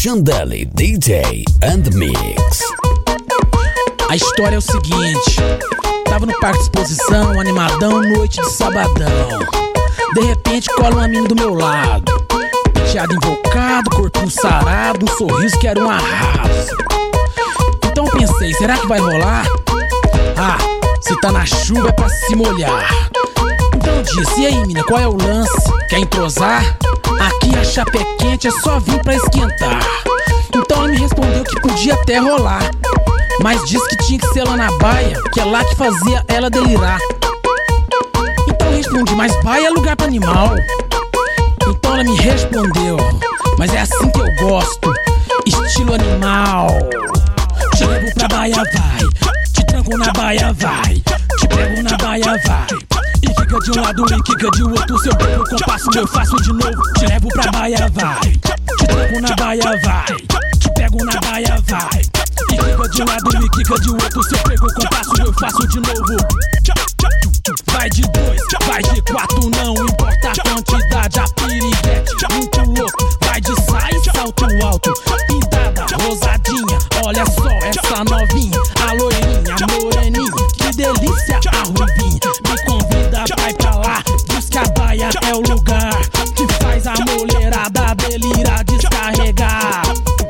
Chandeli DJ and Mix. A história é o seguinte: tava no parque de exposição, animadão, noite de sabadão. De repente cola uma mina do meu lado, penteado invocado, corpinho sarado, um sorriso que era um arraso. Então eu pensei, será que vai rolar? Ah, se tá na chuva é pra se molhar. Então eu disse, e aí mina, qual é o lance? Quer entrosar? Aqui a chapa é quente, é só vir pra esquentar. Então ela me respondeu que podia até rolar, mas disse que tinha que ser lá na baia, que é lá que fazia ela delirar. Então eu respondi, mas baia é lugar pra animal. Então ela me respondeu, mas é assim que eu gosto, estilo animal. Te levo pra baia, vai, te tranco na baia, vai, te pego na baia, vai, e fica de um lado e fica de outro. Se eu pego o compasso, eu faço de novo. Te levo pra baia, vai, te tranco na baia, vai, te pego na baia, vai, e fica de um lado e fica de outro. Se eu pego o compasso, eu faço de novo. Vai de 2, vai de 4, não importa a quantidade. A piriguete, muito louco, vai de saia e salto alto. Pintada, rosadinha, olha só essa novinha. A loirinha, a moreninha, que delícia a ruivinha. Me convida pra ir pra lá, diz que a baia é o lugar que faz a mulherada delirar, descarregar.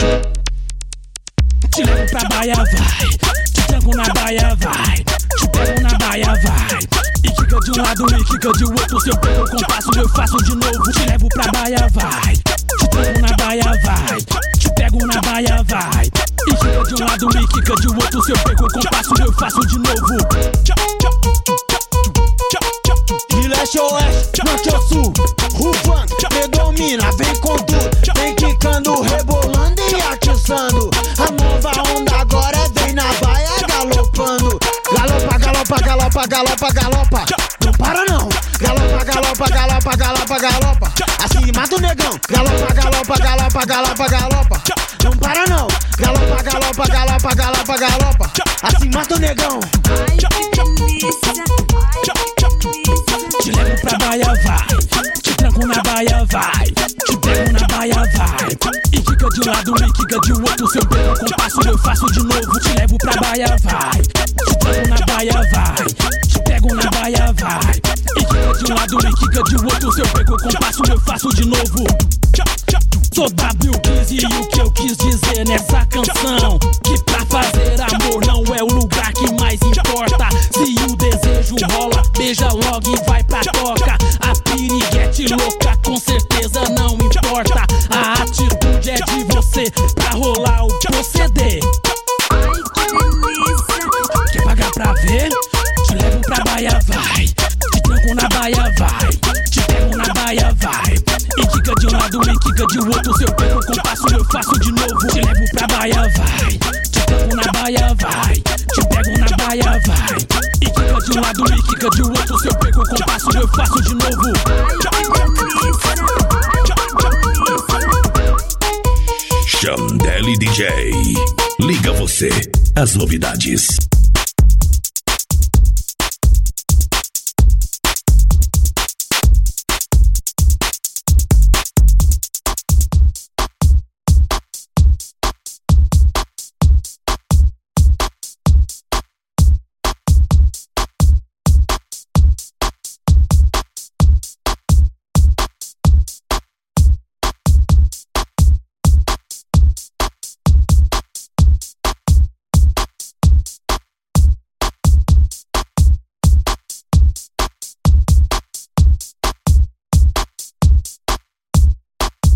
Te levo pra baia, vai, te tranco na baia, vai, te pego na baia, vai, e fica de um lado e fica de outro. Se eu pego o compasso, eu faço de novo. Te levo pra baia, vai, te tranco na baia, vai, te pego na baia, vai, e fica de um lado e fica de outro. Se eu pego o compasso, eu faço de novo. De leste a oeste, norte ao sul, rufando, predomina, vem com tudo. Vem quicando, rebolando e atiçando. A nova onda agora vem na baia galopando. Galopa, galopa, galopa, galopa, galopa. Não para não. Galopa, galopa, galopa, galopa, galopa. Assim mata o negão. Galopa, galopa, galopa, galopa, galopa. Não para não. Galopa, galopa, galopa, galopa, galopa. Assim mata o negão. Ai, que delícia. Te levo pra baia, vai, te tranco na baia, vai, te pego na baia, vai, e fica de um lado e fica de outro. Se eu pego o compasso, eu faço de novo. Te levo pra baia, vai, te tranco na baia, vai, te pego na baia, vai, e fica de um lado e fica de outro. Se eu pego o compasso, eu faço de novo. Sou W15 e o que eu quis dizer nessa canção, que pra fazer amor não é o lugar que mais importa. Se o desejo rola, beija logo e vai pra toca. A piriguete louca com certeza não importa. A atitude é de você pra rolar o proceder. Ai, que delícia. Quer pagar pra ver? Te levo pra baia, vai, te tranco na baia, vai, te pego na baia, vai, e fica de um lado e fica de outro. Se eu pego o compasso, eu faço de novo. Te levo pra baia, vai, te tranco na baia, vai, te pego na baia, vai, e fica de um lado e fica de outro. Se eu pego o compasso, eu faço de novo. Chandeli DJ. Liga você, as novidades.